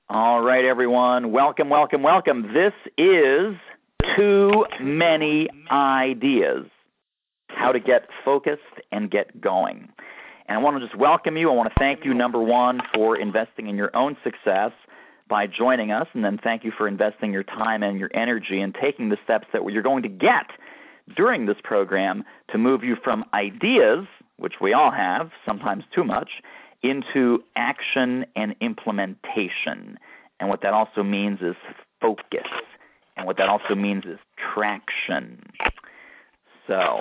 All right, everyone. Welcome, welcome, welcome. This is Too Many Ideas, how to get focused and get going. And I want to just welcome you. I want to thank you, number one, for investing in your own success by joining us, and then thank you for investing your time and your energy and taking the steps that you're going to get during this program to move you from ideas, which we all have, sometimes too much, into action and implementation. And what that also means is focus. And what that also means is traction. So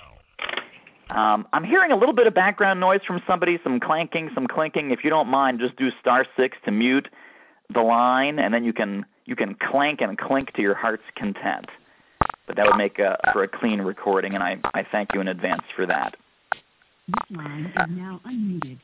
I'm hearing a little bit of background noise from somebody, some clanking, some clinking. If you don't mind, just do *6 to mute the line, and then you can clank and clink to your heart's content. But that would make for a clean recording, and I thank you in advance for that. This line is now unmuted.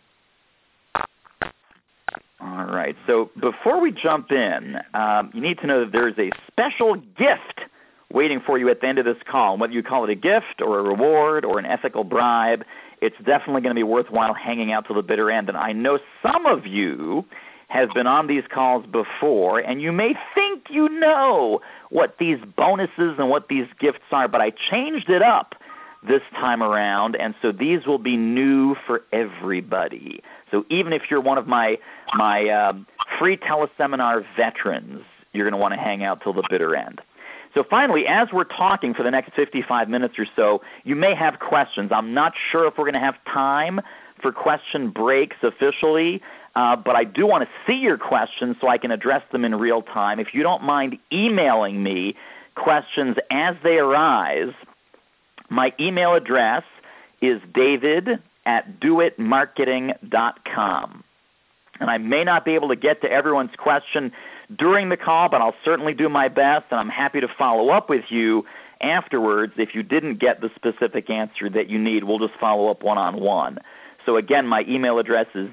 All right. So before we jump in, you need to know that there is a special gift waiting for you at the end of this call. And whether you call it a gift or a reward or an ethical bribe, it's definitely going to be worthwhile hanging out till the bitter end. And I know some of you have been on these calls before, and you may think you know what these bonuses and what these gifts are, but I changed it up this time around, and so these will be new for everybody. So even if you're one of my free teleseminar veterans, you're going to want to hang out till the bitter end. So finally, as we're talking for the next 55 minutes or so, you may have questions. I'm not sure if we're going to have time for question breaks officially, but I do want to see your questions so I can address them in real time. If you don't mind emailing me questions as they arise, my email address is david@doitmarketing.com. And I may not be able to get to everyone's question during the call, but I'll certainly do my best, and I'm happy to follow up with you afterwards. If you didn't get the specific answer that you need, we'll just follow up one-on-one. So again, my email address is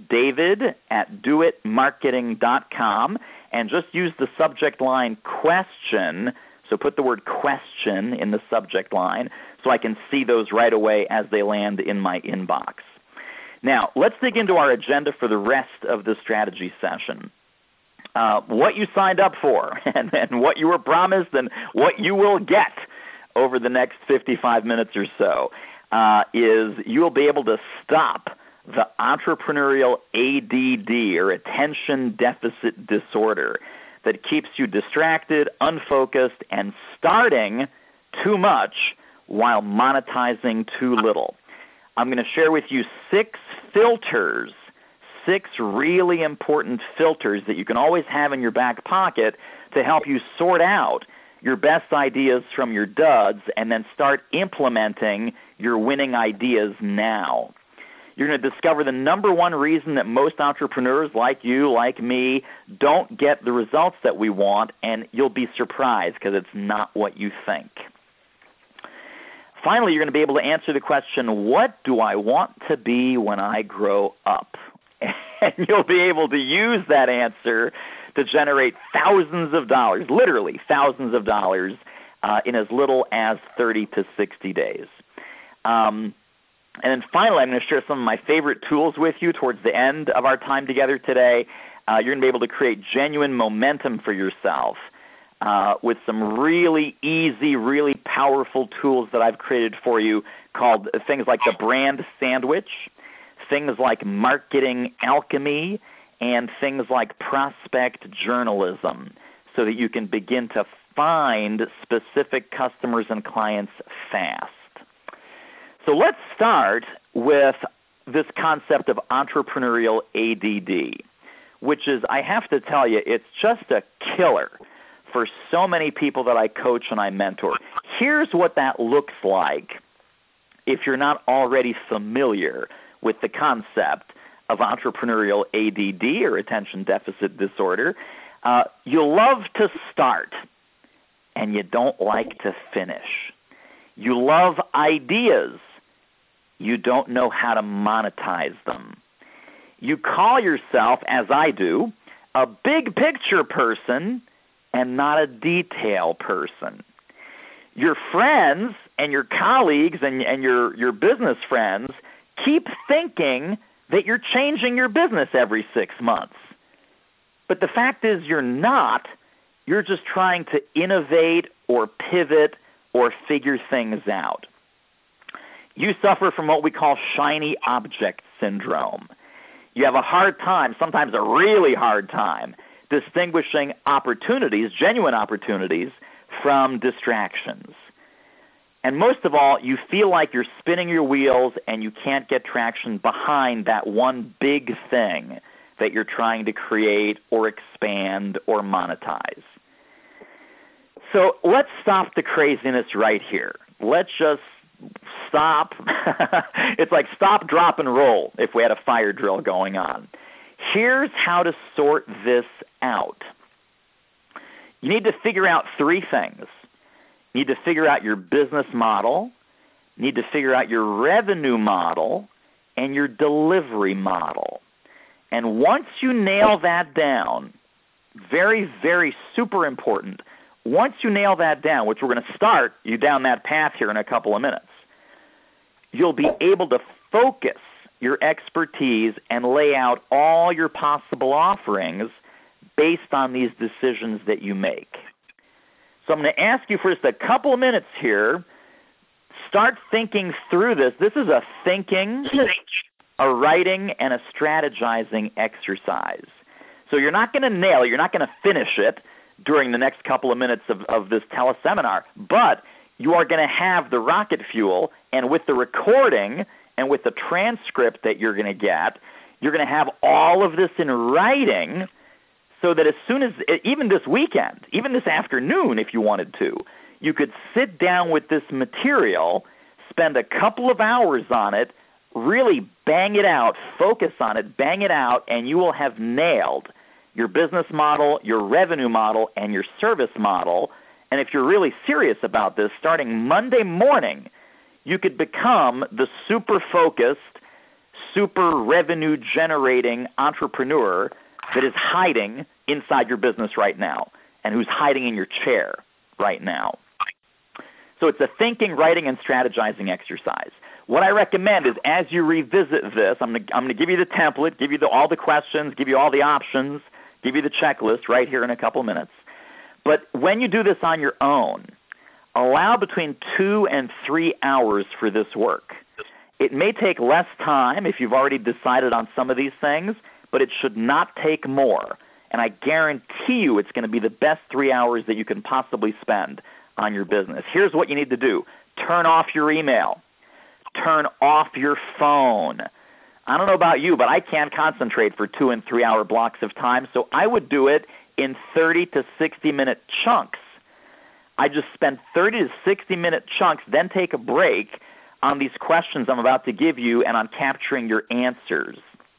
david@doitmarketing.com, and just use the subject line question. So put the word question in the subject line so I can see those right away as they land in my inbox. Now, let's dig into our agenda for the rest of the strategy session. What you signed up for and what you were promised and what you will get over the next 55 minutes or so is you will be able to stop the entrepreneurial ADD, or attention deficit disorder, that keeps you distracted, unfocused, and starting too much while monetizing too little. I'm going to share with you 6 filters, 6 really important filters that you can always have in your back pocket to help you sort out your best ideas from your duds and then start implementing your winning ideas now. You're going to discover the number one reason that most entrepreneurs like you, like me, don't get the results that we want, and you'll be surprised because it's not what you think. Finally, you're going to be able to answer the question, what do I want to be when I grow up? And you'll be able to use that answer to generate thousands of dollars, literally thousands of dollars, in as little as 30 to 60 days. And then finally, I'm going to share some of my favorite tools with you towards the end of our time together today. You're going to be able to create genuine momentum for yourself with some really easy, really powerful tools that I've created for you called things like the brand sandwich, things like marketing alchemy, and things like prospect journalism so that you can begin to find specific customers and clients fast. So let's start with this concept of entrepreneurial ADD, which is, I have to tell you, it's just a killer for so many people that I coach and I mentor. Here's what that looks like if you're not already familiar with the concept of entrepreneurial ADD, or attention deficit disorder. You love to start, and you don't like to finish. You love ideas. You don't know how to monetize them. You call yourself, as I do, a big picture person and not a detail person. Your friends and your colleagues and your business friends keep thinking that you're changing your business every 6 months. But the fact is you're not. You're just trying to innovate or pivot or figure things out. You suffer from what we call shiny object syndrome. You have a hard time, sometimes a really hard time, distinguishing opportunities, genuine opportunities, from distractions. And most of all, you feel like you're spinning your wheels and you can't get traction behind that one big thing that you're trying to create or expand or monetize. So let's stop the craziness right here. Let's just stop. It's like stop, drop, and roll if we had a fire drill going on. Here's how to sort this out. You need to figure out three things. You need to figure out your business model, you need to figure out your revenue model, and your delivery model. And once you nail that down, very, very super important, once you nail that down, which we're going to start you down that path here in a couple of minutes, you'll be able to focus your expertise and lay out all your possible offerings based on these decisions that you make. So I'm going to ask you for just a couple of minutes here. Start thinking through this. This is a thinking, a writing, and a strategizing exercise. So you're not going to nail it. You're not going to finish it during the next couple of minutes of this teleseminar, but you are going to have the rocket fuel, and with the recording and with the transcript that you're going to get, you're going to have all of this in writing so that as soon as, even this weekend, even this afternoon if you wanted to, you could sit down with this material, spend a couple of hours on it, really bang it out, focus on it, bang it out, and you will have nailed your business model, your revenue model, and your service model. And if you're really serious about this, starting Monday morning, you could become the super focused, super revenue generating entrepreneur that is hiding inside your business right now and who's hiding in your chair right now. So it's a thinking, writing, and strategizing exercise. What I recommend is as you revisit this, I'm going to give you the template, give you all the questions, give you all the options, give you the checklist right here in a couple minutes. But when you do this on your own, allow between 2 and 3 hours for this work. It may take less time if you've already decided on some of these things, but it should not take more. And I guarantee you it's going to be the best 3 hours that you can possibly spend on your business. Here's what you need to do. Turn off your email. Turn off your phone. I don't know about you, but I can't concentrate for 2 and 3 hour blocks of time, so I would do it in 30 to 60-minute chunks. I just spend 30 to 60-minute chunks, then take a break on these questions I'm about to give you and on capturing your answers.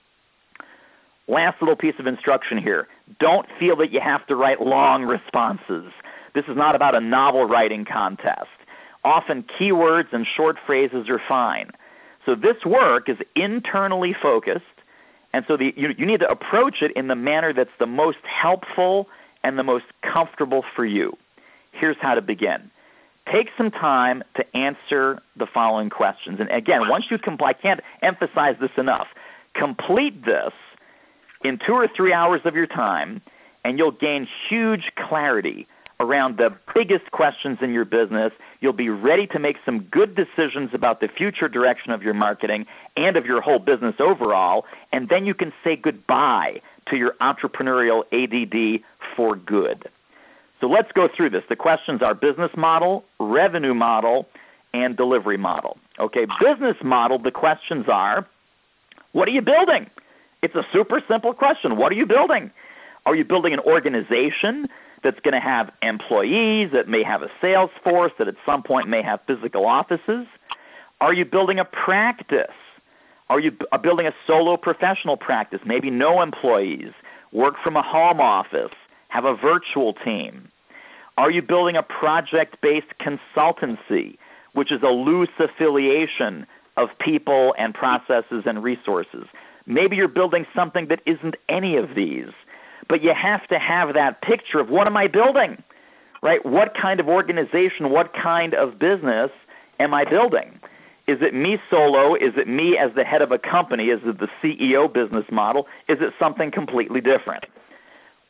Last little piece of instruction here. Don't feel that you have to write long responses. This is not about a novel writing contest. Often keywords and short phrases are fine. So this work is internally focused, and so you need to approach it in the manner that's the most helpful and the most comfortable for you. Here's how to begin. Take some time to answer the following questions. And again, once you I can't emphasize this enough. Complete this in 2 or 3 hours of your time, and you'll gain huge clarity around the biggest questions in your business. You'll be ready to make some good decisions about the future direction of your marketing and of your whole business overall, and then you can say goodbye to your entrepreneurial ADD for good. So let's go through this. The questions are business model, revenue model, and delivery model. Okay, business model, the questions are, what are you building? It's a super simple question. What are you building? Are you building an organization that's going to have employees, that may have a sales force, that at some point may have physical offices? Are you building a practice? Are you building a solo professional practice, maybe no employees, work from a home office, have a virtual team? Are you building a project-based consultancy, which is a loose affiliation of people and processes and resources? Maybe you're building something that isn't any of these, but you have to have that picture of what am I building, right? What kind of organization, what kind of business am I building? Is it me solo? Is it me as the head of a company? Is it the CEO business model? Is it something completely different?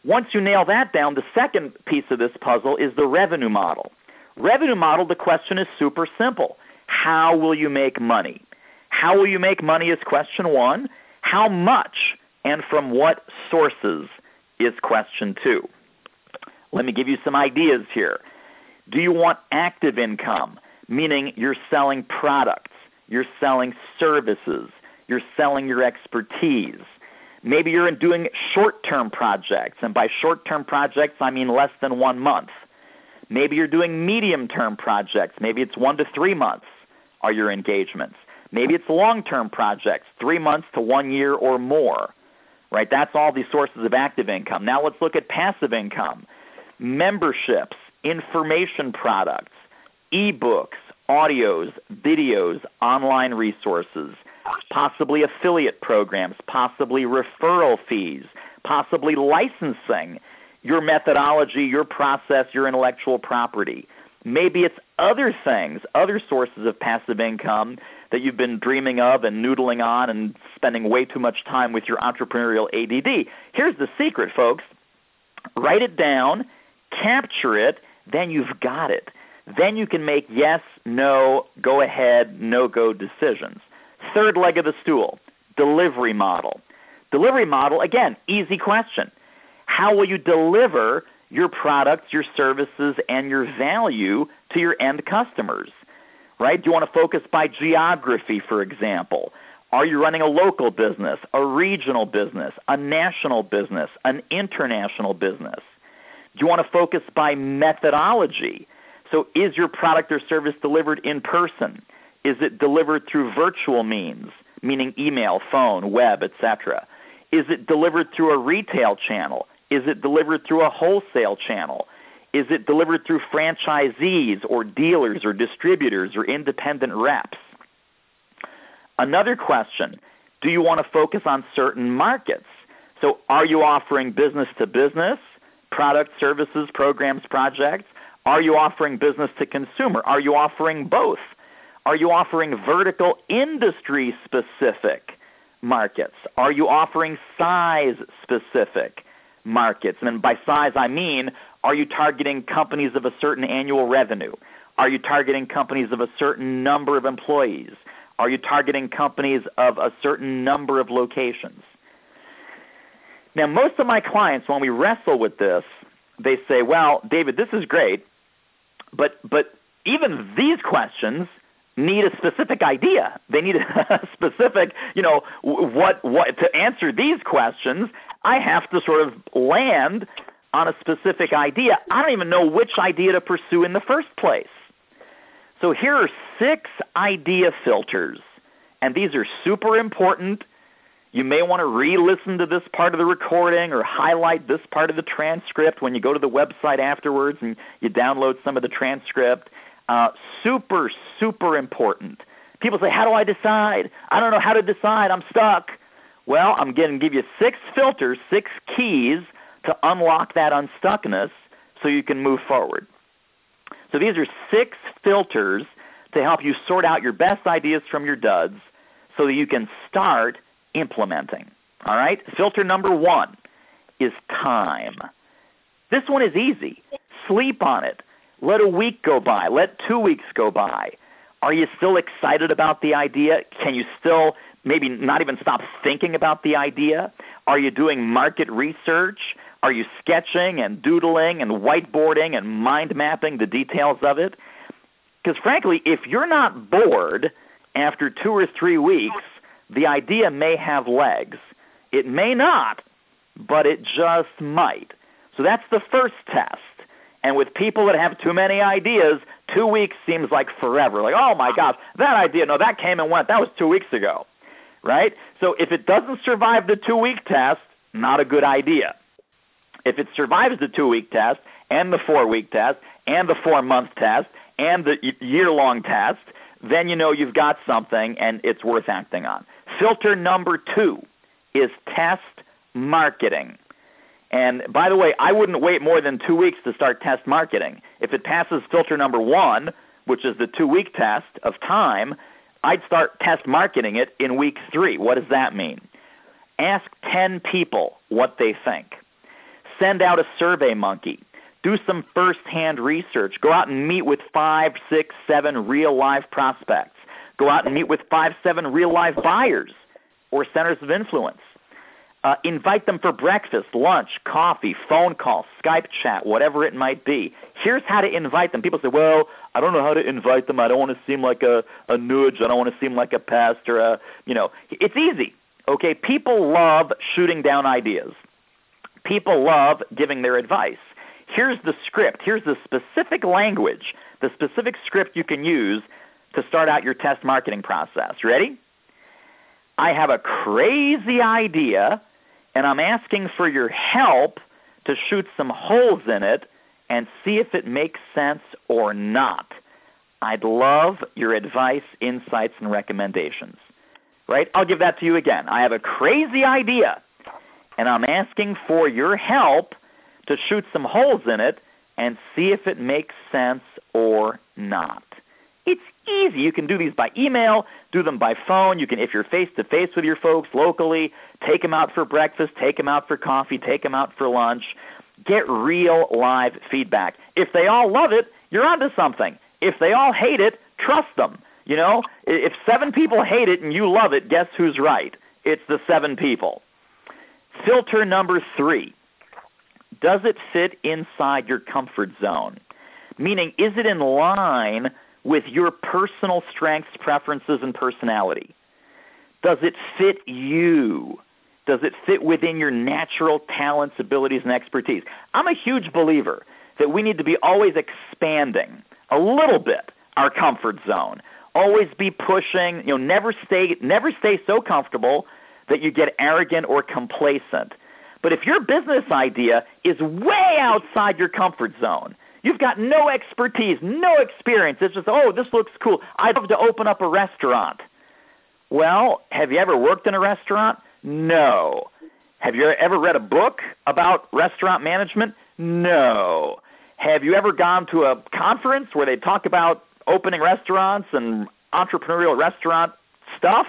Once you nail that down, the second piece of this puzzle is the revenue model. Revenue model, the question is super simple. How will you make money? How will you make money is question one. How much and from what sources is question two. Let me give you some ideas here. Do you want active income, meaning you're selling products, you're selling services, you're selling your expertise? Maybe you're doing short-term projects, and by short-term projects I mean less than 1 month. Maybe you're doing medium-term projects. Maybe it's 1 to 3 months are your engagements. Maybe it's long-term projects, 3 months to 1 year or more. Right? That's all these sources of active income. Now let's look at passive income. Memberships, information products, ebooks, audios, videos, online resources, possibly affiliate programs, possibly referral fees, possibly licensing your methodology, your process, your intellectual property. Maybe it's other things, other sources of passive income that you've been dreaming of and noodling on and spending way too much time with your entrepreneurial ADD. Here's the secret, folks. Write it down, capture it, then you've got it. Then you can make yes, no, go ahead, no-go decisions. Third leg of the stool, delivery model. Delivery model, again, easy question. How will you deliver your products, your services, and your value to your end customers? Right? Do you want to focus by geography, for example? Are you running a local business, a regional business, a national business, an international business? Do you want to focus by methodology? So is your product or service delivered in person? Is it delivered through virtual means, meaning email, phone, web, etc.? Is it delivered through a retail channel? Is it delivered through a wholesale channel? Is it delivered through franchisees or dealers or distributors or independent reps? Another question, do you want to focus on certain markets? So are you offering business to business, products, services, programs, projects? Are you offering business to consumer? Are you offering both? Are you offering vertical industry specific markets? Are you offering size specific markets? And by size I mean, are you targeting companies of a certain annual revenue? Are you targeting companies of a certain number of employees? Are you targeting companies of a certain number of locations? Now, most of my clients, when we wrestle with this, they say, well, David, this is great, but even these questions need a specific idea. They need a specific, what to answer these questions, I have to sort of land on a specific idea. I don't even know which idea to pursue in the first place. So here are 6 idea filters, and these are super important. You may want to re-listen to this part of the recording or highlight this part of the transcript when you go to the website afterwards and you download some of the transcript. Super, super important. People say, how do I decide? I don't know how to decide. I'm stuck. Well, I'm going to give you 6 filters, 6 keys to unlock that unstuckness so you can move forward. So these are 6 filters to help you sort out your best ideas from your duds so that you can start implementing. All right? Filter number 1 is time. This one is easy. Sleep on it. Let a week go by. Let 2 weeks go by. Are you still excited about the idea? Can you still maybe not even stop thinking about the idea? Are you doing market research? Are you sketching and doodling and whiteboarding and mind mapping the details of it? Because frankly, if you're not bored after 2 or 3 weeks, the idea may have legs. It may not, but it just might. So that's the first test. And with people that have too many ideas, 2 weeks seems like forever. Like, oh my gosh, that idea, no, that came and went. That was 2 weeks ago, right? So if it doesn't survive the 2-week test, not a good idea. If it survives the 2-week test and the 4-week test and the 4-month test and the year-long test, then you know you've got something and it's worth acting on. Filter number 2 is test marketing. And by the way, I wouldn't wait more than 2 weeks to start test marketing. If it passes filter number 1, which is the 2-week test of time, I'd start test marketing it in week 3. What does that mean? Ask 10 people what they think. Send out a survey monkey. Do some first-hand research. Go out and meet with 5, 6, 7 real-life prospects. Go out and meet with 5, 7 real-life buyers or centers of influence. Invite them for breakfast, lunch, coffee, phone call, Skype chat, whatever it might be. Here's how to invite them. People say, well, I don't know how to invite them. I don't want to seem like a nudge. I don't want to seem like a pest or It's easy, okay? People love shooting down ideas. People love giving their advice. Here's the script. Here's the specific language, the specific script you can use to start out your test marketing process. Ready? I have a crazy idea, and I'm asking for your help to shoot some holes in it and see if it makes sense or not. I'd love your advice, insights, and recommendations. Right? I'll give that to you again. I have a crazy idea, and I'm asking for your help to shoot some holes in it and see if it makes sense or not. It's easy. You can do these by email, do them by phone. You can, if you're face-to-face with your folks locally, take them out for breakfast, take them out for coffee, take them out for lunch. Get real live feedback. If they all love it, you're onto something. If they all hate it, trust them. You know, if 7 people hate it and you love it, guess who's right? It's the 7 people. Filter number 3. Does it fit inside your comfort zone? Meaning, is it in line with your personal strengths, preferences, and personality? Does it fit you? Does it fit within your natural talents, abilities, and expertise? I'm a huge believer that we need to be always expanding a little bit our comfort zone. Always be pushing, never stay so comfortable that you get arrogant or complacent. But if your business idea is way outside your comfort zone, you've got no expertise, no experience, it's just, oh, this looks cool, I'd love to open up a restaurant. Well, have you ever worked in a restaurant? No. Have you ever read a book about restaurant management? No. Have you ever gone to a conference where they talk about opening restaurants and entrepreneurial restaurant stuff?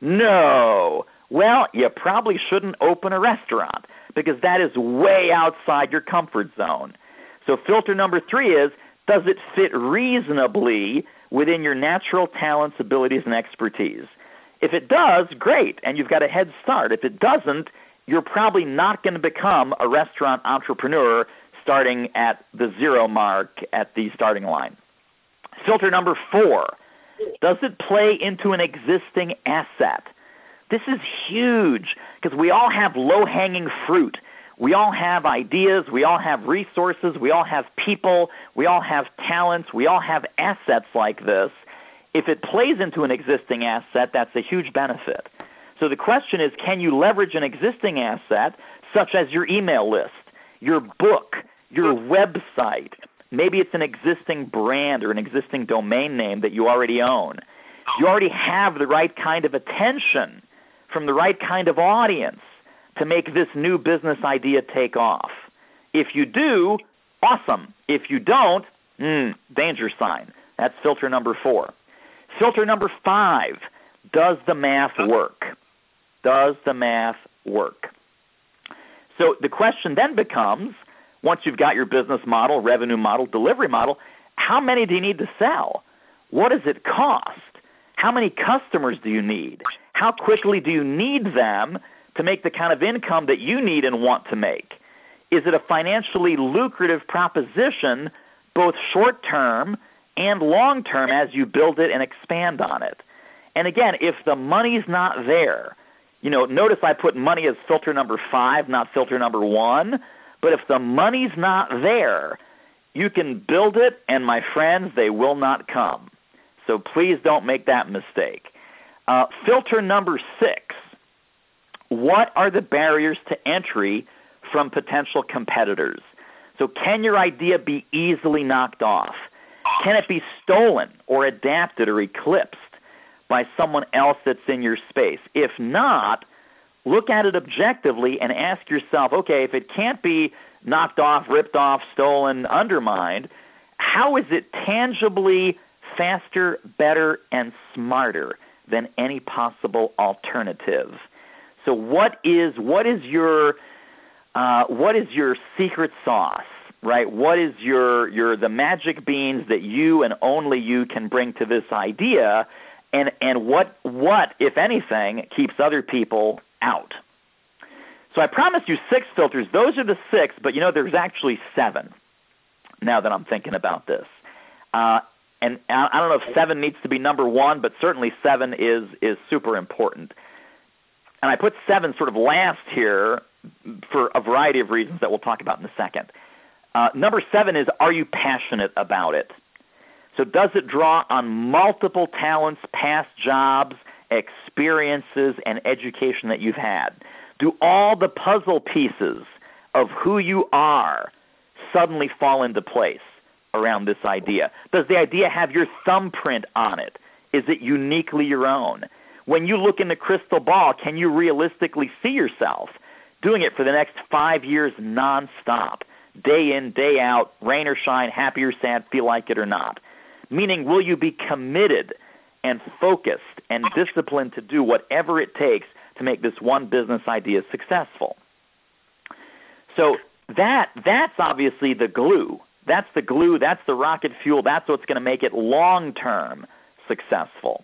No. Well, you probably shouldn't open a restaurant because that is way outside your comfort zone. So filter number 3 is, does it fit reasonably within your natural talents, abilities, and expertise? If it does, great, and you've got a head start. If it doesn't, you're probably not going to become a restaurant entrepreneur starting at the 0 mark at the starting line. Filter number 4, does it play into an existing asset? This is huge because we all have low-hanging fruit. We all have ideas. We all have resources. We all have people. We all have talents. We all have assets like this. If it plays into an existing asset, that's a huge benefit. So the question is, can you leverage an existing asset such as your email list, your book, your website? Maybe it's an existing brand or an existing domain name that you already own. You already have the right kind of attention from the right kind of audience to make this new business idea take off. If you do, awesome. If you don't, danger sign. That's filter number 4. Filter number 5, does the math work? Does the math work? So the question then becomes, once you've got your business model, revenue model, delivery model, how many do you need to sell? What does it cost? How many customers do you need? How quickly do you need them to make the kind of income that you need and want to make? Is it a financially lucrative proposition, both short-term and long-term as you build it and expand on it? And again, if the money's not there, notice I put money as filter number 5, not filter number 1. But if the money's not there, you can build it, and my friends, they will not come. So please don't make that mistake. Filter number 6, what are the barriers to entry from potential competitors? So can your idea be easily knocked off? Can it be stolen or adapted or eclipsed by someone else that's in your space? If not, look at it objectively and ask yourself, okay, if it can't be knocked off, ripped off, stolen, undermined, how is it tangibly faster, better, and smarter than any possible alternative? So what is your what is your secret sauce, right? What is the magic beans that you and only you can bring to this idea, and what, if anything, keeps other people out? So I promised you 6 filters. Those are the 6, but there's actually 7 now that I'm thinking about this. And I don't know if 7 needs to be number 1, but certainly 7 is super important. And I put 7 sort of last here for a variety of reasons that we'll talk about in a second. Number 7 is, are you passionate about it? So does it draw on multiple talents, past jobs, experiences, and education that you've had? Do all the puzzle pieces of who you are suddenly fall into place around this idea? Does the idea have your thumbprint on it? Is it uniquely your own? When you look in the crystal ball, can you realistically see yourself doing it for the next 5 years nonstop, day in, day out, rain or shine, happy or sad, feel like it or not? Meaning, will you be committed and focused and disciplined to do whatever it takes to make this one business idea successful? So that's obviously the glue. That's the glue. That's the rocket fuel. That's what's going to make it long-term successful.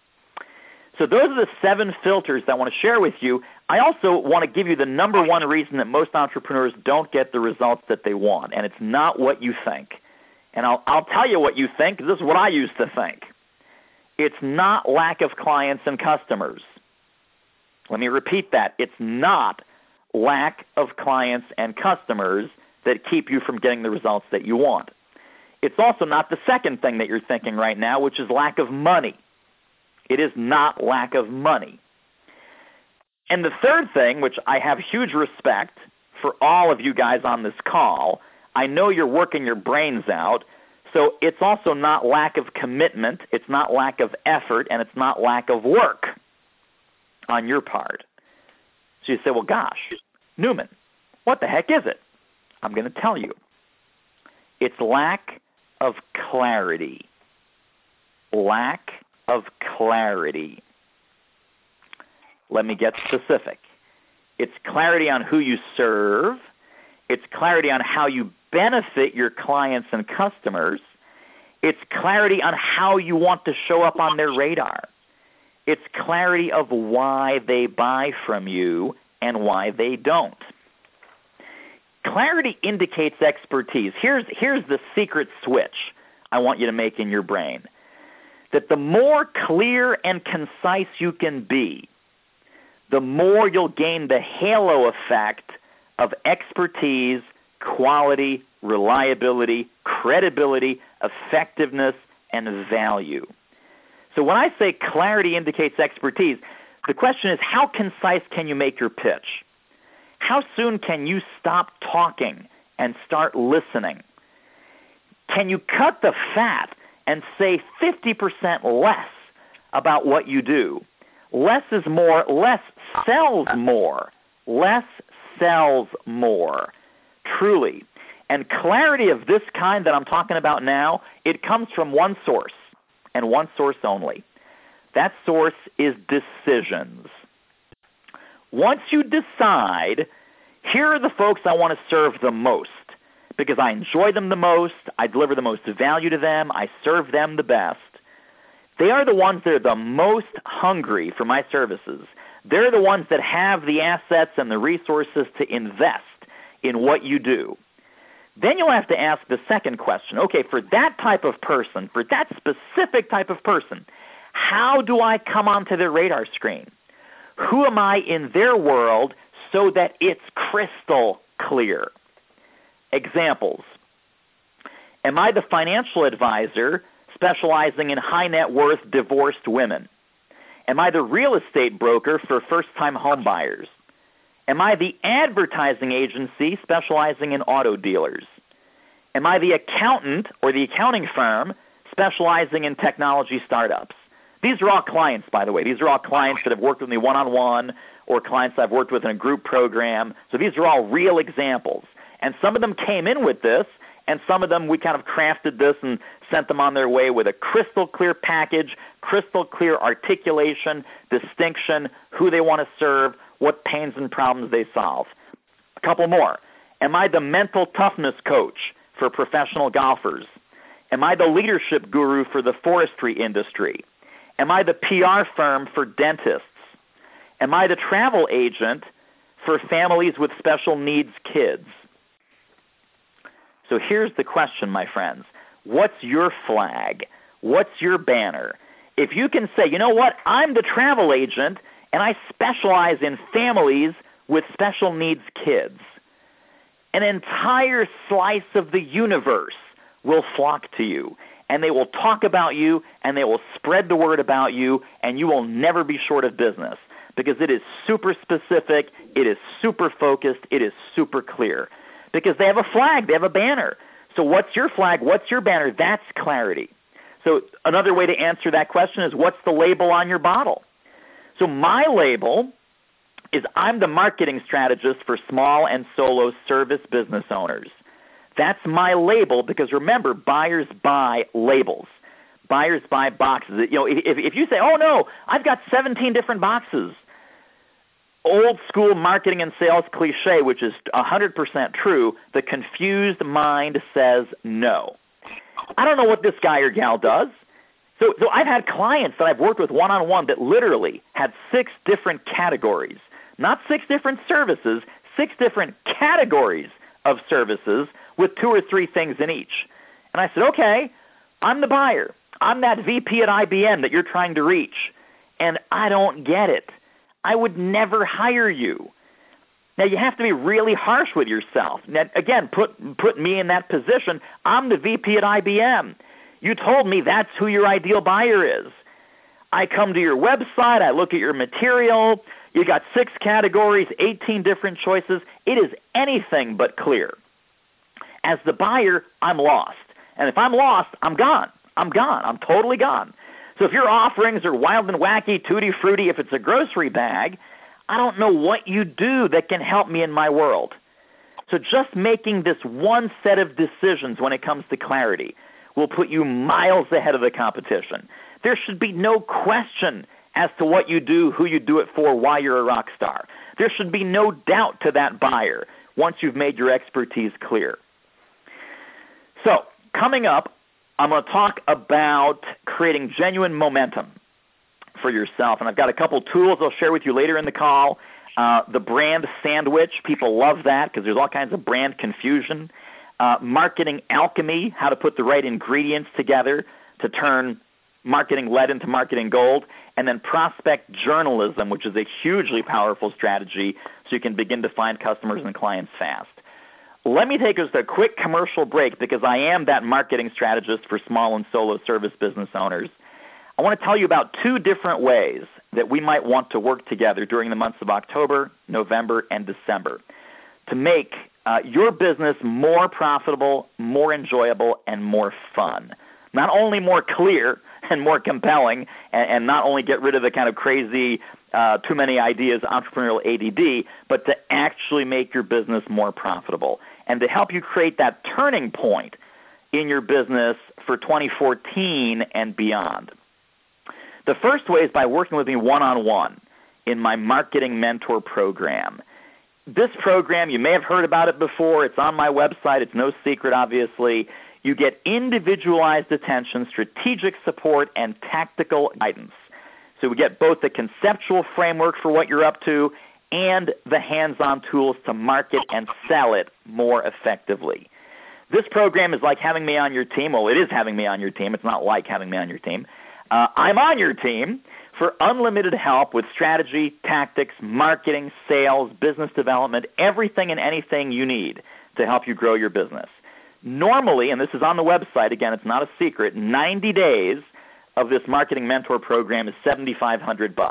So those are the 7 filters that I want to share with you. I also want to give you the number 1 reason that most entrepreneurs don't get the results that they want, and it's not what you think. And I'll tell you what you think, because this is what I used to think. It's not lack of clients and customers. Let me repeat that. It's not lack of clients and customers that keep you from getting the results that you want. It's also not the second thing that you're thinking right now, which is lack of money. It is not lack of money. And the third thing, which I have huge respect for all of you guys on this call, I know you're working your brains out, so it's also not lack of commitment, it's not lack of effort, and it's not lack of work on your part. So you say, well, gosh, Newman, what the heck is it? I'm going to tell you. It's lack of clarity. Lack of clarity. Let me get specific. It's clarity on who you serve. It's clarity on how you benefit your clients and customers. It's clarity on how you want to show up on their radar. It's clarity of why they buy from you and why they don't. Clarity indicates expertise. Here's the secret switch I want you to make in your brain. That the more clear and concise you can be, the more you'll gain the halo effect of expertise, quality, reliability, credibility, effectiveness, and value. So when I say clarity indicates expertise, the question is, how concise can you make your pitch? How soon can you stop talking and start listening? Can you cut the fat and say 50% less about what you do? Less is more. Less sells more. Less sells more. Truly. And clarity of this kind that I'm talking about now, it comes from one source, and one source only. That source is decisions. Once you decide, here are the folks I want to serve the most because I enjoy them the most, I deliver the most value to them, I serve them the best. They are the ones that are the most hungry for my services. They're the ones that have the assets and the resources to invest in what you do. Then you'll have to ask the second question. Okay, for that type of person, for that specific type of person, how do I come onto their radar screen? Who am I in their world so that it's crystal clear? Examples. Am I the financial advisor specializing in high net worth divorced women? Am I the real estate broker for first-time home buyers? Am I the advertising agency specializing in auto dealers? Am I the accountant or the accounting firm specializing in technology startups? These are all clients, by the way. These are all clients that have worked with me one-on-one or clients I've worked with in a group program. So these are all real examples. And some of them came in with this, and some of them we kind of crafted this and sent them on their way with a crystal clear package, crystal clear articulation, distinction, who they want to serve, what pains and problems they solve. A couple more. Am I the mental toughness coach for professional golfers? Am I the leadership guru for the forestry industry? Am I the PR firm for dentists? Am I the travel agent for families with special needs kids? So here's the question, my friends. What's your flag? What's your banner? If you can say, you know what, I'm the travel agent and I specialize in families with special needs kids, an entire slice of the universe will flock to you, and they will talk about you, and they will spread the word about you, and you will never be short of business because it is super specific, it is super focused, it is super clear because they have a flag, they have a banner. So what's your flag? What's your banner? That's clarity. So another way to answer that question is, what's the label on your bottle? So my label is, I'm the marketing strategist for small and solo service business owners. That's my label because remember, buyers buy labels. Buyers buy boxes. You know, if you say, oh no, I've got 17 different boxes, old school marketing and sales cliche, which is 100% true, the confused mind says no. I don't know what this guy or gal does. So I've had clients that I've worked with one-on-one that literally had 6 different categories, not 6 different services, 6 different categories of services with 2 or 3 things in each. And I said, okay, I'm the buyer. I'm that VP at IBM that you're trying to reach, and I don't get it. I would never hire you. Now, you have to be really harsh with yourself. Now, again, put me in that position. I'm the VP at IBM. You told me that's who your ideal buyer is. I come to your website. I look at your material. You got 6 categories, 18 different choices. It is anything but clear. As the buyer, I'm lost. And if I'm lost, I'm gone. I'm gone. I'm totally gone. So if your offerings are wild and wacky, tutti frutti, if it's a grocery bag, I don't know what you do that can help me in my world. So just making this one set of decisions when it comes to clarity will put you miles ahead of the competition. There should be no question as to what you do, who you do it for, why you're a rock star. There should be no doubt to that buyer once you've made your expertise clear. So coming up, I'm going to talk about creating genuine momentum for yourself. And I've got a couple tools I'll share with you later in the call. The brand sandwich, people love that because there's all kinds of brand confusion. Marketing alchemy, how to put the right ingredients together to turn marketing lead into marketing gold. And then prospect journalism, which is a hugely powerful strategy so you can begin to find customers and clients fast. Let me take us a quick commercial break because I am that marketing strategist for small and solo service business owners. I want to tell you about 2 different ways that we might want to work together during the months of October, November, and December to make your business more profitable, more enjoyable, and more fun. Not only more clear and more compelling, and not only get rid of the kind of crazy, too many ideas, entrepreneurial ADD, but to actually make your business more profitable and to help you create that turning point in your business for 2014 and beyond. The first way is by working with me one-on-one in my Marketing Mentor program. This program, you may have heard about it before. It's on my website. It's no secret, obviously. You get individualized attention, strategic support, and tactical guidance. So we get both the conceptual framework for what you're up to and the hands-on tools to market and sell it more effectively. This program is like having me on your team. Well, it is having me on your team. It's not like having me on your team. I'm on your team for unlimited help with strategy, tactics, marketing, sales, business development, everything and anything you need to help you grow your business. Normally, and this is on the website, again, it's not a secret, 90 days of this Marketing Mentor program is $7,500.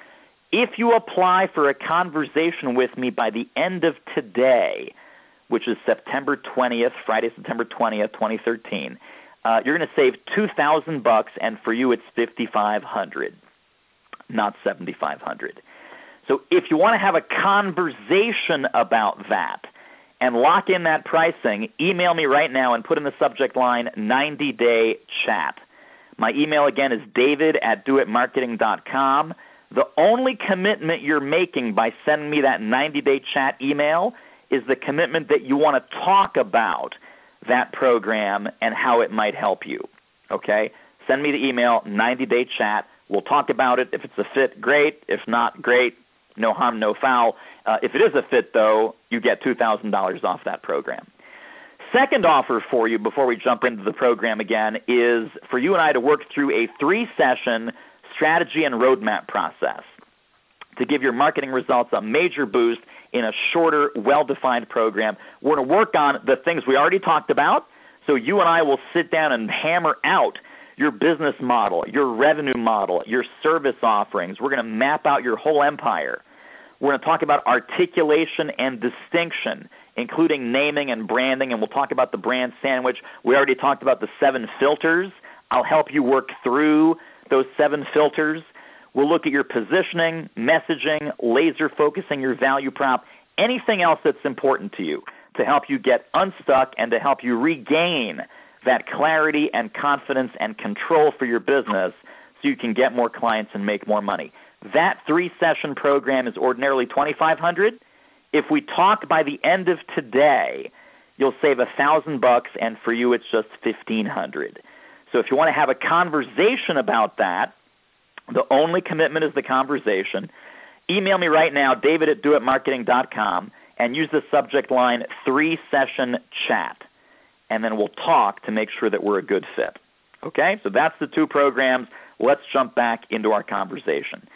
If you apply for a conversation with me by the end of today, which is September 20th, Friday, September 20th, 2013, you're going to save $2,000, and for you it's $5,500, not $7,500. So if you want to have a conversation about that and lock in that pricing, email me right now and put in the subject line 90-day chat. My email again is david@doitmarketing.com. The only commitment you're making by sending me that 90-day chat email is the commitment that you want to talk about that program and how it might help you. Okay? Send me the email, 90-day chat. We'll talk about it. If it's a fit, great. If not, great. No harm, no foul. If it is a fit, though, you get $2,000 off that program. Second offer for you before we jump into the program again is for you and I to work through a 3-session strategy and roadmap process to give your marketing results a major boost in a shorter, well-defined program. We're going to work on the things we already talked about. So you and I will sit down and hammer out your business model, your revenue model, your service offerings. We're going to map out your whole empire. We're going to talk about articulation and distinction, including naming and branding, and we'll talk about the brand sandwich. We already talked about the 7 filters. I'll help you work through those 7 filters. We'll look at your positioning, messaging, laser focusing your value prop, anything else that's important to you to help you get unstuck and to help you regain that clarity and confidence and control for your business so you can get more clients and make more money. That 3-session program is ordinarily $2,500. If we talk by the end of today, you'll save $1,000, and for you it's just $1,500. So if you want to have a conversation about that, the only commitment is the conversation. Email me right now, david@doitmarketing.com, and use the subject line 3-session chat, and then we'll talk to make sure that we're a good fit. Okay? So that's the 2 programs. Let's jump back into our conversation.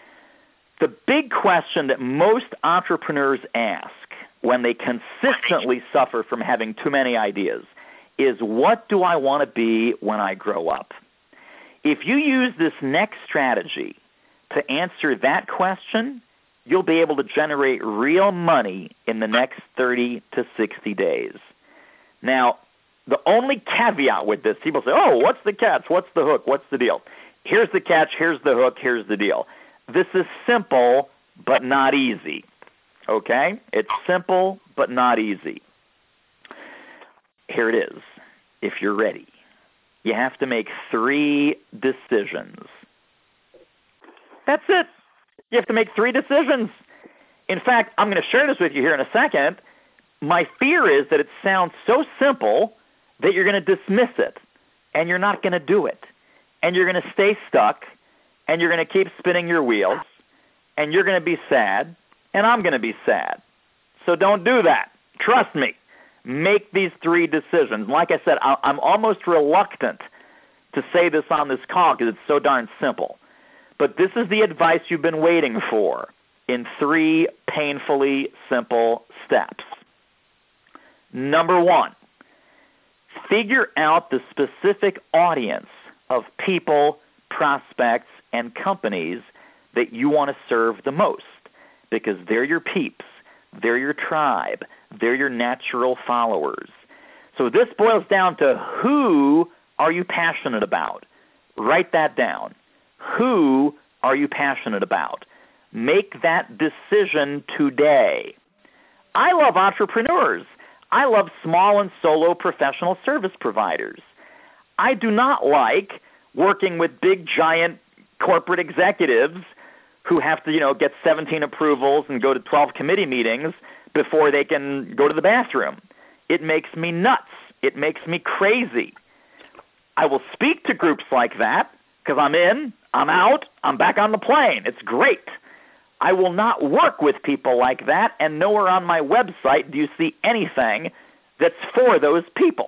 The big question that most entrepreneurs ask when they consistently suffer from having too many ideas is, what do I want to be when I grow up? If you use this next strategy to answer that question, you'll be able to generate real money in the next 30 to 60 days. Now, the only caveat with this, people say, oh, what's the catch? What's the hook? What's the deal? Here's the catch. Here's the hook. Here's the deal. This is simple but not easy. Okay? It's simple but not easy. Here it is, if you're ready. You have to make 3 decisions. That's it. You have to make 3 decisions. In fact, I'm going to share this with you here in a second. My fear is that it sounds so simple that you're going to dismiss it, and you're not going to do it. And you're going to stay stuck, and you're going to keep spinning your wheels, and you're going to be sad, and I'm going to be sad. So don't do that. Trust me. Make these 3 decisions. Like I said, I'm almost reluctant to say this on this call because it's so darn simple. But this is the advice you've been waiting for in 3 painfully simple steps. Number 1, figure out the specific audience of people, prospects, and companies that you want to serve the most, because they're your peeps, they're your tribe, they're your natural followers. So this boils down to, who are you passionate about? Write that down. Who are you passionate about? Make that decision today. I love entrepreneurs. I love small and solo professional service providers. I do not like working with big, giant corporate executives who have to, get 17 approvals and go to 12 committee meetings before they can go to the bathroom. It makes me nuts. It makes me crazy. I will speak to groups like that because I'm in, I'm out, I'm back on the plane. It's great. I will not work with people like that, and nowhere on my website do you see anything that's for those people.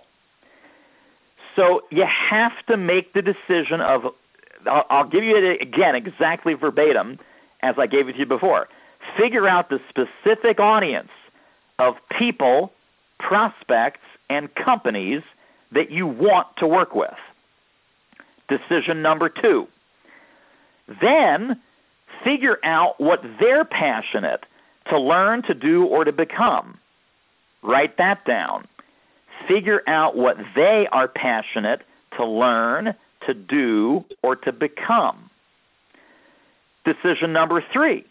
So you have to make the decision of, I'll give you it again exactly verbatim as I gave it to you before. Figure out the specific audience of people, prospects, and companies that you want to work with. Decision number 2. Then figure out what they're passionate to learn, to do, or to become. Write that down. Figure out what they are passionate to learn, to do, or to become. Decision number 3.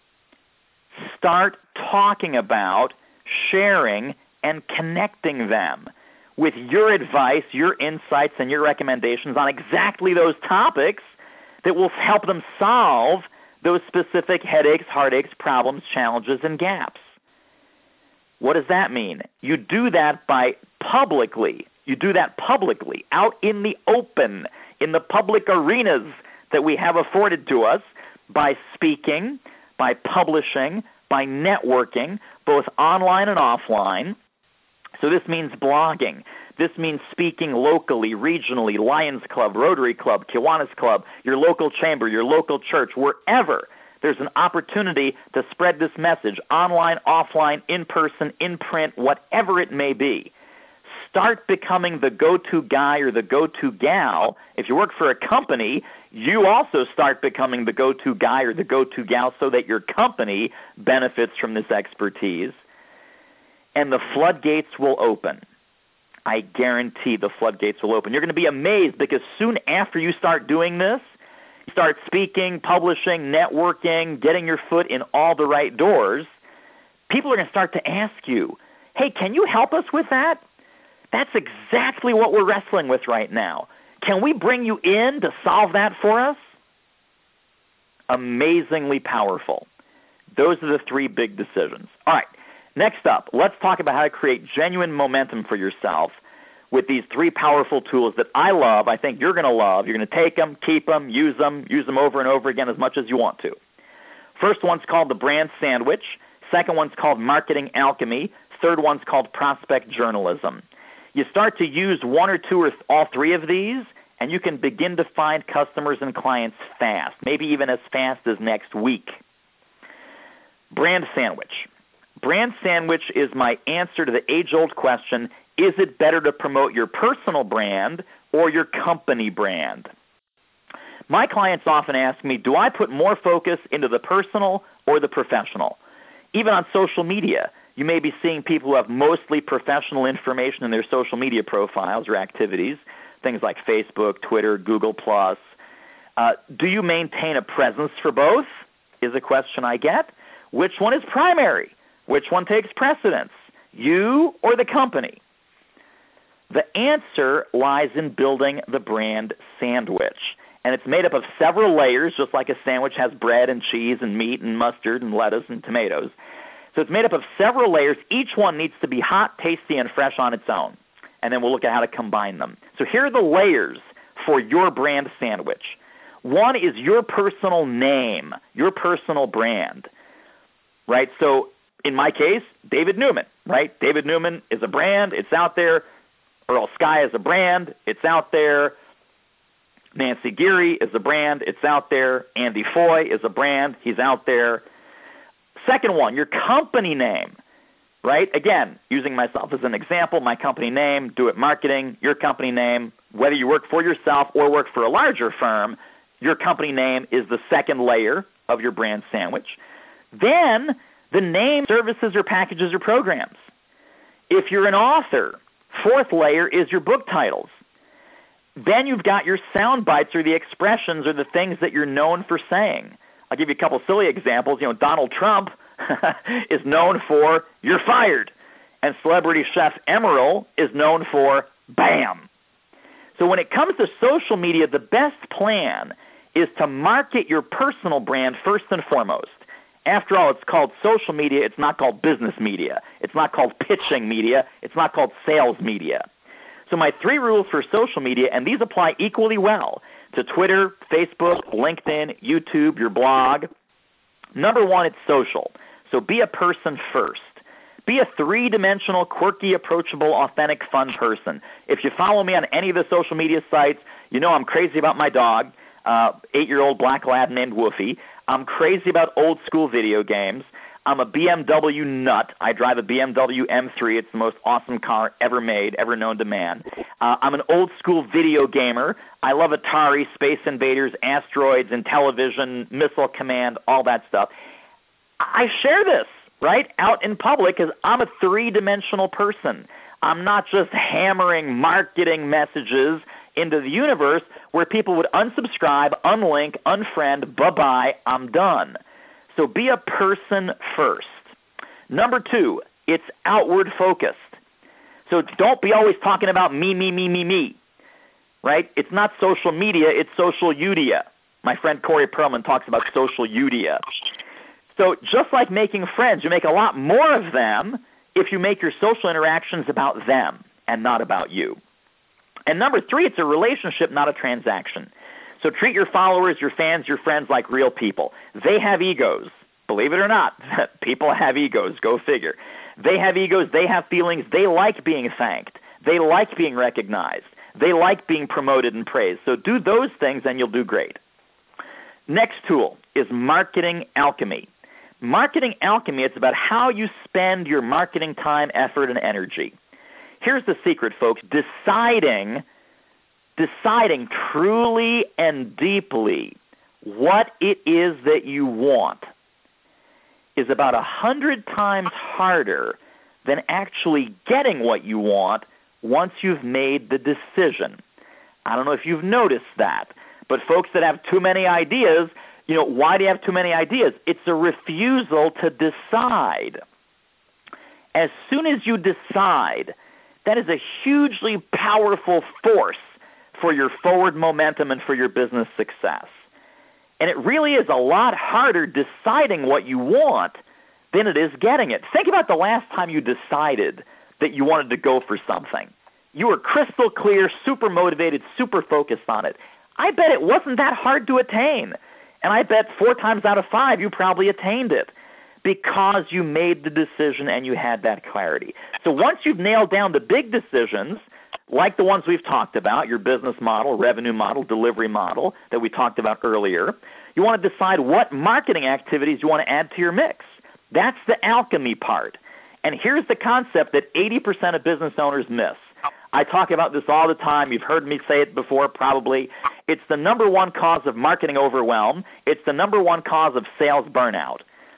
Start talking about, sharing, and connecting them with your advice, your insights, and your recommendations on exactly those topics that will help them solve those specific headaches, heartaches, problems, challenges, and gaps. What does that mean? You do that by publicly. You do that publicly, out in the open, in the public arenas that we have afforded to us, by speaking, by publishing, by networking, both online and offline. So this means blogging. This means speaking locally, regionally, Lions Club, Rotary Club, Kiwanis Club, your local chamber, your local church, wherever there's an opportunity to spread this message, online, offline, in person, in print, whatever it may be. Start becoming the go-to guy or the go-to gal. If you work for a company, you also start becoming the go-to guy or the go-to gal so that your company benefits from this expertise. And the floodgates will open. I guarantee the floodgates will open. You're going to be amazed because soon after you start doing this, you start speaking, publishing, networking, getting your foot in all the right doors, people are going to start to ask you, hey, can you help us with that? That's exactly what we're wrestling with right now. Can we bring you in to solve that for us? Amazingly powerful. Those are the three big decisions. All right, next up, let's talk about how to create genuine momentum for yourself with these three powerful tools that I love, I think you're going to love. You're going to take them, keep them, use them over and over again as much as you want to. First one's called the brand sandwich. Second one's called marketing alchemy. Third one's called prospect journalism. You start to use one or two or all three of these, and you can begin to find customers and clients fast, maybe even as fast as next week. Brand sandwich. Brand sandwich is my answer to the age-old question, is it better to promote your personal brand or your company brand? My clients often ask me, do I put more focus into the personal or the professional? Even on social media, you may be seeing people who have mostly professional information in their social media profiles or activities, things like Facebook, Twitter, Google+. Do you maintain a presence for both is a question I get. Which one is primary? Which one takes precedence? You or the company? The answer lies in building the brand sandwich. And it's made up of several layers, just like a sandwich has bread and cheese and meat and mustard and lettuce and tomatoes. So it's made up of several layers. Each one needs to be hot, tasty, and fresh on its own. And then we'll look at how to combine them. So here are the layers for your brand sandwich. One is your personal name, your personal brand, right? So in my case, David Newman, right? David Newman is a brand. It's out there. Earl Sky is a brand. It's out there. Nancy Geary is a brand. It's out there. Andy Foy is a brand. He's out there. Second one, your company name, right? Again, using myself as an example, my company name, Do It Marketing, your company name, whether you work for yourself or work for a larger firm, your company name is the second layer of your brand sandwich. Then the name, services, or packages or programs. If you're an author, fourth layer is your book titles. Then you've got your sound bites or the expressions or the things that you're known for saying. I'll give you a couple silly examples. You know, Donald Trump is known for "you're fired," and celebrity chef Emeril is known for "bam." So when it comes to social media, the best plan is to market your personal brand first and foremost. After all, it's called social media. It's not called business media. It's not called pitching media. It's not called sales media. So my three rules for social media, and these apply equally well to Twitter, Facebook, LinkedIn, YouTube, your blog. Number one, it's social. So be a person first. Be a three-dimensional, quirky, approachable, authentic, fun person. If you follow me on any of the social media sites, you know I'm crazy about my dog, 8-year-old black lab named Woofy. I'm crazy about old-school video games. I'm a BMW nut. I drive a BMW M3. It's the most awesome car ever made, ever known to man. I'm an old-school video gamer. I love Atari, Space Invaders, asteroids, and television, Missile Command, all that stuff. I share this, right, out in public because I'm a three-dimensional person. I'm not just hammering marketing messages into the universe where people would unsubscribe, unlink, unfriend, bye-bye, I'm done. So be a person first. Number two, it's outward focused. So don't be always talking about me, right? It's not social media, it's social udia. My friend Corey Perlman talks about social udia. So just like making friends, you make a lot more of them if you make your social interactions about them and not about you. And number 3, it's a relationship, not a transaction. So treat your followers, your fans, your friends like real people. They have egos. Believe it or not, people have egos. Go figure. They have egos. They have feelings. They like being thanked. They like being recognized. They like being promoted and praised. So do those things and you'll do great. Next tool is marketing alchemy. Marketing alchemy, it's about how you spend your marketing time, effort, and energy. Here's the secret, folks. Deciding truly and deeply what it is that you want is about 100 times harder than actually getting what you want once you've made the decision. I don't know if you've noticed that, but folks that have too many ideas, why do you have too many ideas? It's a refusal to decide. As soon as you decide, that is a hugely powerful force for your forward momentum and for your business success. And it really is a lot harder deciding what you want than it is getting it. Think about the last time you decided that you wanted to go for something. You were crystal clear, super motivated, super focused on it. I bet it wasn't that hard to attain. And I bet 4 times out of 5 you probably attained it because you made the decision and you had that clarity. So once you've nailed down the big decisions, like the ones we've talked about, your business model, revenue model, delivery model that we talked about earlier, you want to decide what marketing activities you want to add to your mix. That's the alchemy part. And here's the concept that 80% of business owners miss. I talk about this all the time. You've heard me say it before probably. It's the number one cause of marketing overwhelm. It's the number one cause of sales burnout.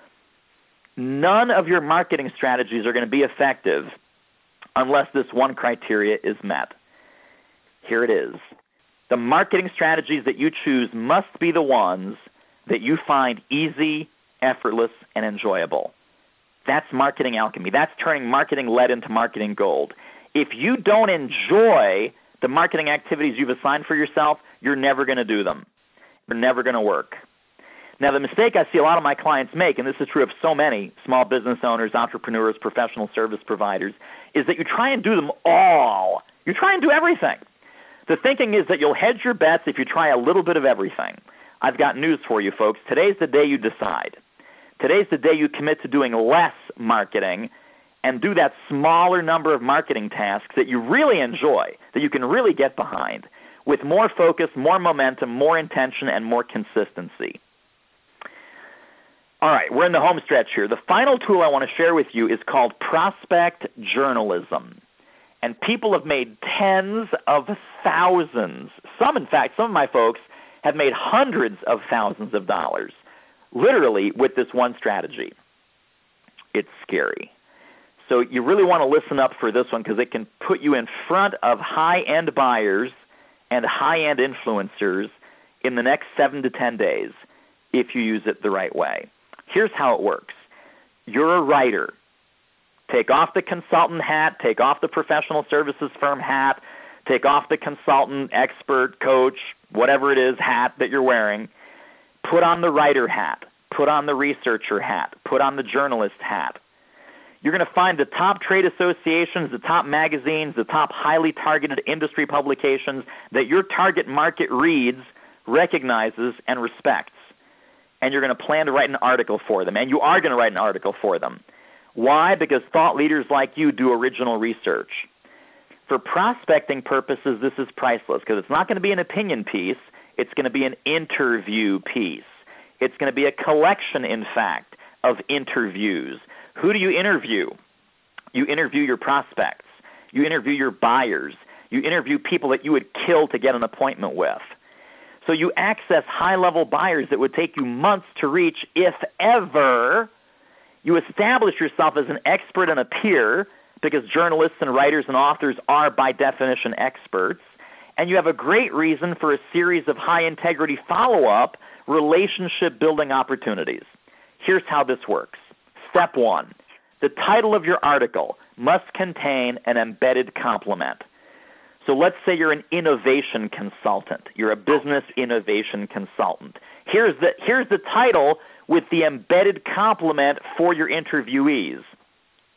None of your marketing strategies are going to be effective unless this one criteria is met. Here it is. The marketing strategies that you choose must be the ones that you find easy, effortless, and enjoyable. That's marketing alchemy. That's turning marketing lead into marketing gold. If you don't enjoy the marketing activities you've assigned for yourself, you're never going to do them. They're never going to work. Now, the mistake I see a lot of my clients make, and this is true of so many small business owners, entrepreneurs, professional service providers, is that you try and do them all. You try and do everything. The thinking is that you'll hedge your bets if you try a little bit of everything. I've got news for you, folks. Today's the day you decide. Today's the day you commit to doing less marketing and do that smaller number of marketing tasks that you really enjoy, that you can really get behind, with more focus, more momentum, more intention, and more consistency. All right, we're in the home stretch here. The final tool I want to share with you is called prospect journalism. And people have made tens of thousands. Some, in fact, some of my folks have made hundreds of thousands of dollars, literally with this one strategy. It's scary. So you really want to listen up for this one because it can put you in front of high-end buyers and high-end influencers in the next 7 to 10 days if you use it the right way. Here's how it works. You're a writer. Take off the consultant hat, take off the professional services firm hat, take off the consultant, expert, coach, whatever it is hat that you're wearing. Put on the writer hat. Put on the researcher hat. Put on the journalist hat. You're going to find the top trade associations, the top magazines, the top highly targeted industry publications that your target market reads, recognizes, and respects. And you're going to plan to write an article for them. And you are going to write an article for them. Why? Because thought leaders like you do original research. For prospecting purposes, this is priceless because it's not going to be an opinion piece. It's going to be an interview piece. It's going to be a collection, in fact, of interviews. Who do you interview? You interview your prospects. You interview your buyers. You interview people that you would kill to get an appointment with. So you access high-level buyers that would take you months to reach, if ever. You establish yourself as an expert and a peer because journalists and writers and authors are, by definition, experts. And you have a great reason for a series of high-integrity follow-up relationship-building opportunities. Here's how this works. Step 1, the title of your article must contain an embedded compliment. So let's say you're an innovation consultant. You're a business innovation consultant. Here's the title with the embedded compliment for your interviewees.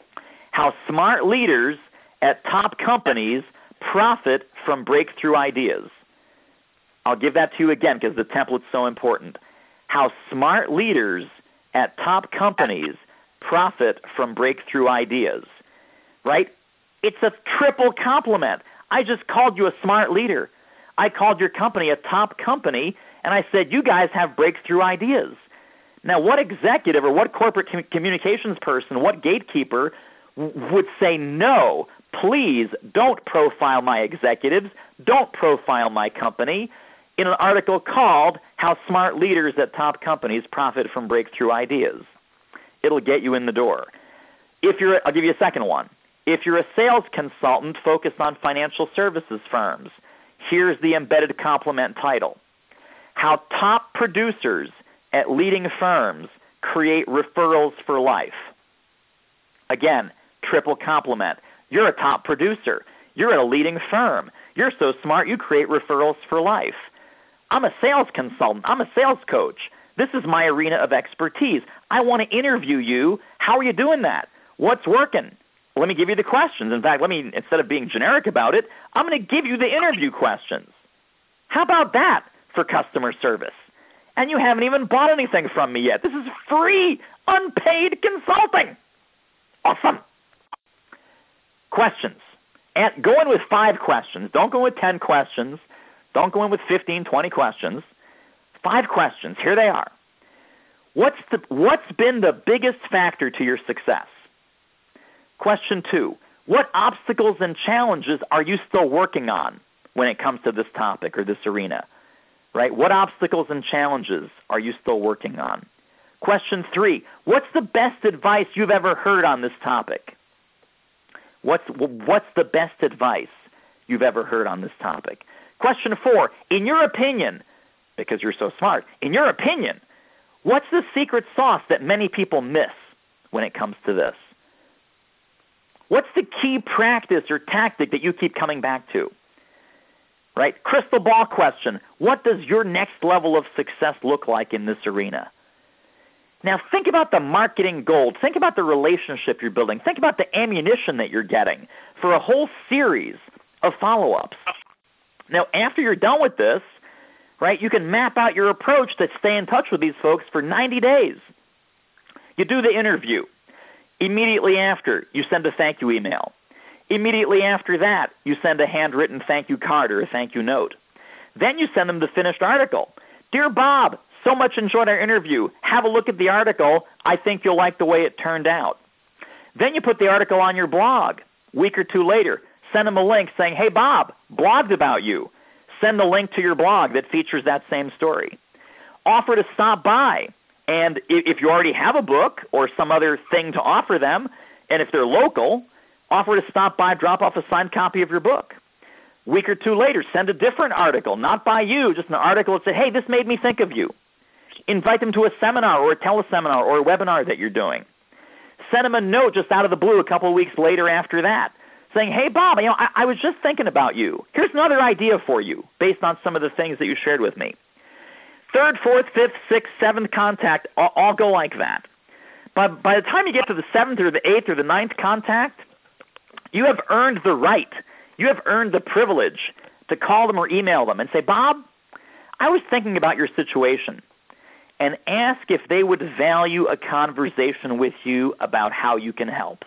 How smart leaders at top companies profit from breakthrough ideas. I'll give that to you again because the template's so important. How smart leaders at top companies profit from breakthrough ideas. Right? It's a triple compliment. I just called you a smart leader. I called your company a top company, and I said you guys have breakthrough ideas. Now, what executive or what corporate communications person, what gatekeeper would say, no, please don't profile my executives, don't profile my company, in an article called How Smart Leaders at Top Companies Profit from Breakthrough Ideas? It'll get you in the door. I'll give you a second one. If you're a sales consultant focused on financial services firms, here's the embedded compliment title. How top producers at leading firms create referrals for life. Again, triple compliment. You're a top producer. You're at a leading firm. You're so smart you create referrals for life. I'm a sales consultant. I'm a sales coach. This is my arena of expertise. I want to interview you. How are you doing that? What's working? Let me give you the questions. In fact, instead of being generic about it, I'm going to give you the interview questions. How about that for customer service? And you haven't even bought anything from me yet. This is free, unpaid consulting. Awesome. Questions. And go in with 5 questions. Don't go with 10 questions. Don't go in with 15, 20 questions. 5 questions. Here they are. What's been the biggest factor to your success? Question 2. What obstacles and challenges are you still working on when it comes to this topic or this arena? Right? What obstacles and challenges are you still working on? Question 3. What's the best advice you've ever heard on this topic? What's the best advice you've ever heard on this topic? Question 4. In your opinion, because you're so smart, in your opinion, what's the secret sauce that many people miss when it comes to this? What's the key practice or tactic that you keep coming back to? Right? Crystal ball question. What does your next level of success look like in this arena? Now think about the marketing gold. Think about the relationship you're building. Think about the ammunition that you're getting for a whole series of follow-ups. Now after you're done with this, right, you can map out your approach to stay in touch with these folks for 90 days. You do the interview. Immediately after, you send a thank you email. Immediately after that, you send a handwritten thank you card or a thank you note. Then you send them the finished article. Dear Bob, so much enjoyed our interview. Have a look at the article. I think you'll like the way it turned out. Then you put the article on your blog. Week or 2 later, send them a link saying, hey Bob, blogged about you. Send the link to your blog that features that same story. Offer to stop by. And if you already have a book or some other thing to offer them, and if they're local, offer to stop by, drop off a signed copy of your book. Week or 2 later, send a different article, not by you, just an article that said, hey, this made me think of you. Invite them to a seminar or a teleseminar or a webinar that you're doing. Send them a note just out of the blue a couple of weeks later after that, saying, hey, Bob, I was just thinking about you. Here's another idea for you based on some of the things that you shared with me. 3rd, 4th, 5th, 6th, 7th contact, all go like that. But by the time you get to the 7th or the 8th or the 9th contact, you have earned the right, you have earned the privilege to call them or email them and say, Bob, I was thinking about your situation, and ask if they would value a conversation with you about how you can help.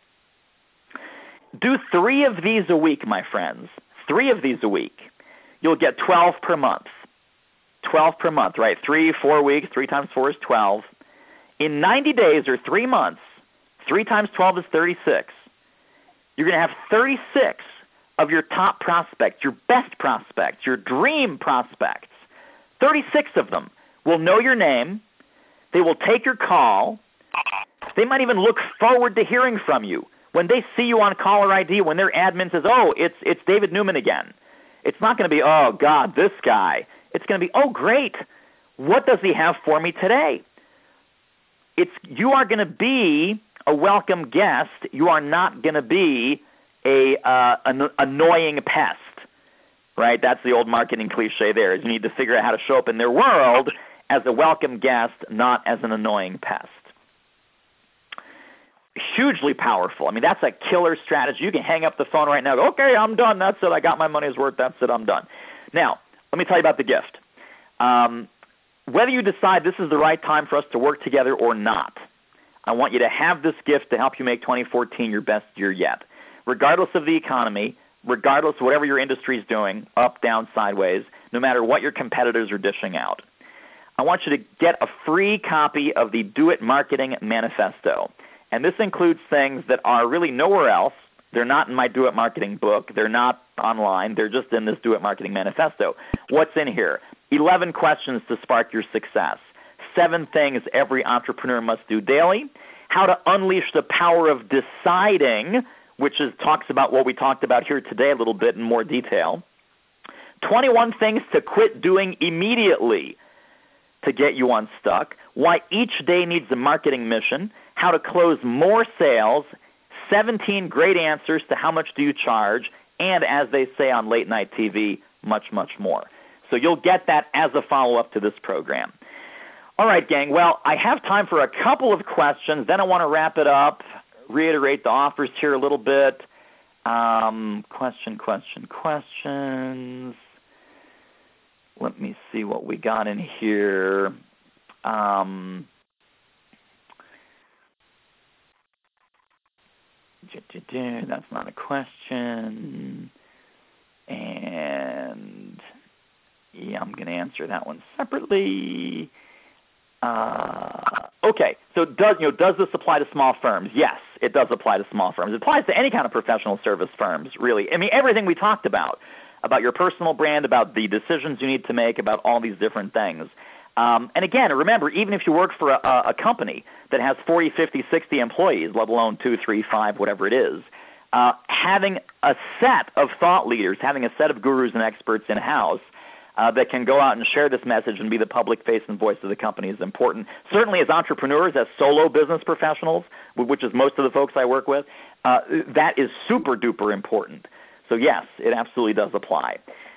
Do 3 of these a week, my friends. 3 of these a week. You'll get 12 per month. 12 per month, right? 3, 4 weeks, 3 times 4 is 12. In 90 days or 3 months, 3 times 12 is 36. You're going to have 36 of your top prospects, your best prospects, your dream prospects. 36 of them will know your name. They will take your call. They might even look forward to hearing from you. When they see you on caller ID, when their admin says, oh, it's David Newman again. It's not going to be, oh, God, this guy. It's going to be, oh, great. What does he have for me today? You are going to be a welcome guest. You are not going to be an annoying pest, right? That's the old marketing cliche there, is you need to figure out how to show up in their world as a welcome guest, not as an annoying pest. hugely powerful. I mean, that's a killer strategy. You can hang up the phone right now. Go, okay, I'm done. That's it. I got my money's worth. That's it. I'm done. Now, let me tell you about the gift. Whether you decide this is the right time for us to work together or not, I want you to have this gift to help you make 2014 your best year yet. Regardless of the economy, regardless of whatever your industry is doing, up, down, sideways, no matter what your competitors are dishing out, I want you to get a free copy of the Do It Marketing Manifesto. And this includes things that are really nowhere else. They're not in my Do It Marketing book. They're not online. They're just in this Do It Marketing Manifesto. What's in here? 11 questions to spark your success. 7 things every entrepreneur must do daily. How to unleash the power of deciding, which talks about what we talked about here today a little bit in more detail. 21 things to quit doing immediately to get you unstuck. Why each day needs a marketing mission. How to close more sales. 17 great answers to how much do you charge. And as they say on late night TV, much, much more. So you'll get that as a follow-up to this program. All right, gang. Well, I have time for a couple of questions. Then I want to wrap it up, reiterate the offers here a little bit. Questions. Let me see what we got in here. That's not a question. And yeah, I'm going to answer that one separately. Okay, so does this apply to small firms? Yes, it does apply to small firms. It applies to any kind of professional service firms, really. I mean, everything we talked about your personal brand, about the decisions you need to make, about all these different things. And again, remember, even if you work for a company that has 40, 50, 60 employees, let alone 2, 3, 5, whatever it is, having a set of thought leaders, having a set of gurus and experts in-house that can go out and share this message and be the public face and voice of the company is important. Certainly as entrepreneurs, as solo business professionals, which is most of the folks I work with, that is super duper important. So yes, it absolutely does apply.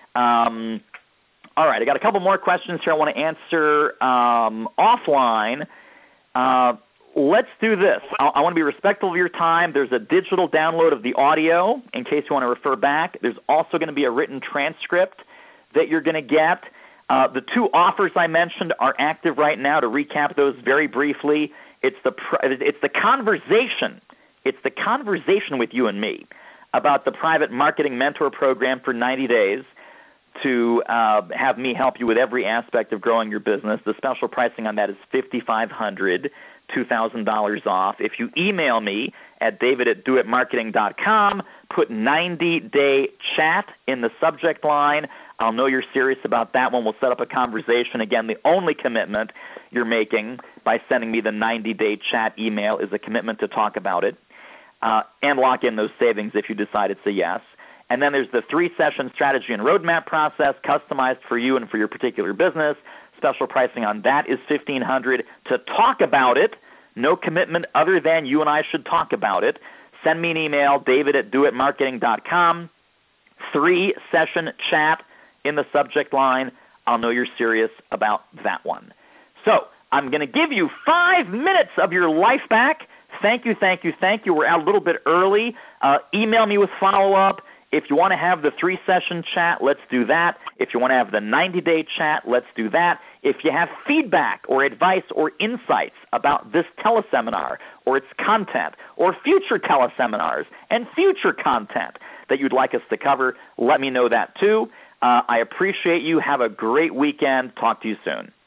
All right, I got a couple more questions here I want to answer offline. Let's do this. I want to be respectful of your time. There's a digital download of the audio in case you want to refer back. There's also going to be a written transcript that you're going to get. The 2 offers I mentioned are active right now. To recap those very briefly, it's the conversation. It's the conversation with you and me about the private marketing mentor program for 90 days to have me help you with every aspect of growing your business. The special pricing on that is $5,500, $2,000 off. If you email me at david@doitmarketing.com, put 90-day chat in the subject line. I'll know you're serious about that one. We'll set up a conversation. Again, the only commitment you're making by sending me the 90-day chat email is a commitment to talk about it and lock in those savings if you decide it's a yes. And then there's the 3-session strategy and roadmap process customized for you and for your particular business. Special pricing on that is $1,500 to talk about it. No commitment other than you and I should talk about it. Send me an email, david@doitmarketing.com, 3-session chat in the subject line. I'll know you're serious about that one. So I'm going to give you 5 minutes of your life back. Thank you. We're out a little bit early. Email me with follow-up. If you want to have the 3-session chat, let's do that. If you want to have the 90-day chat, let's do that. If you have feedback or advice or insights about this teleseminar or its content or future teleseminars and future content that you'd like us to cover, let me know that too. I appreciate you. Have a great weekend. Talk to you soon.